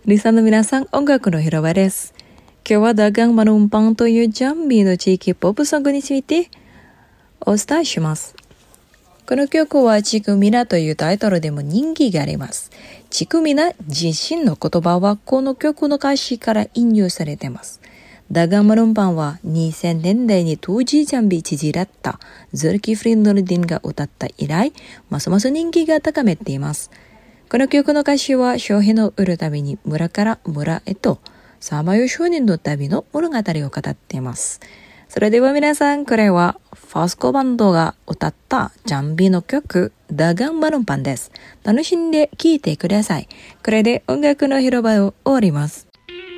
リサの皆さん、音楽の広場です。今日はダガンマノンパンというジャンビーの地域ポップソングについてお伝えします。この曲はチクミナというタイトルでも人気があります。チクミナ自身の言葉はこの曲の歌詞から引用されています。ダガンマノンパンは2000年代に当時ジャンビー知事だったズルキフリン・ノルディンが歌った以来、ますます人気が高めています。この曲の歌詞は商品を売るたびに村から村へとさまよう少年の旅の物語を語っています。それでは皆さん、これはファスコバンドが歌ったジャンビの曲ダガンマノンパンです。楽しんで聴いてください。これで音楽の広場を終わります。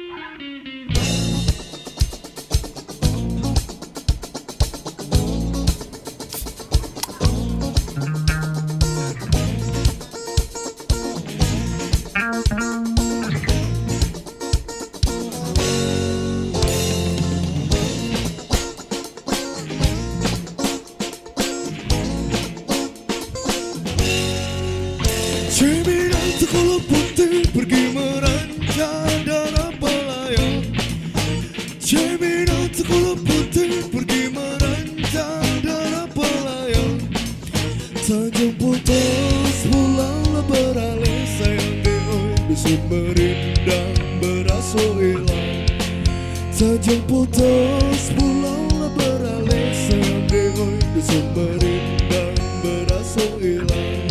Cemilan sekolah putih pergi merancang darah pelayan. Cemilan sekolah putih pergi merancang darah pelayan. Tanjung putus pulanglah beralih sayang dioi besut merindang beraso hilang. Tanjung putus pulanglah beralih sayang dioi besut merindang beraso hilang.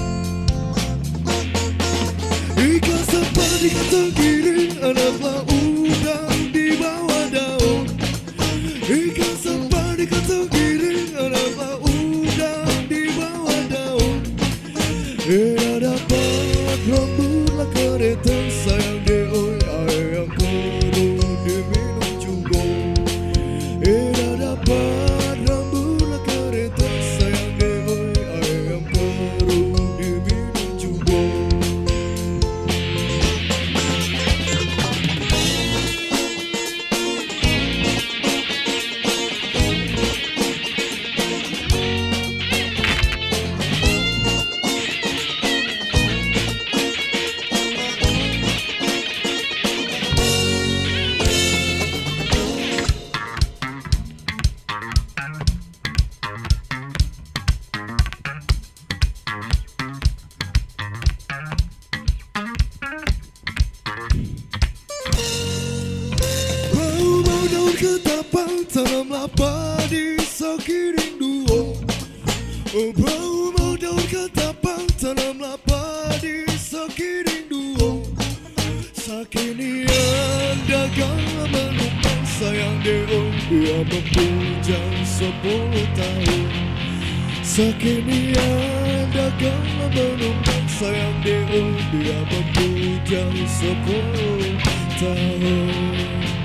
Ikan sepadi kata kiri anaklah udang di bawah daun. Ikan sepadi kata kiri anaklah udang di bawah daun. Dapat rambutlah kereta sayang dioi air yang keruh diminum juga. Dapat rambutlah kereta sayang dioi air yang keruh diminum juga. Ketapang tanamlah padi sakit rindu. Bau mau daun ketapang tanamlah padi sakit rindu. Sakinian dagang menumpang sayang deo dia membujang 10 tahun. Sakinian dagang menumpang sayang deo dia membujang 10 tahun.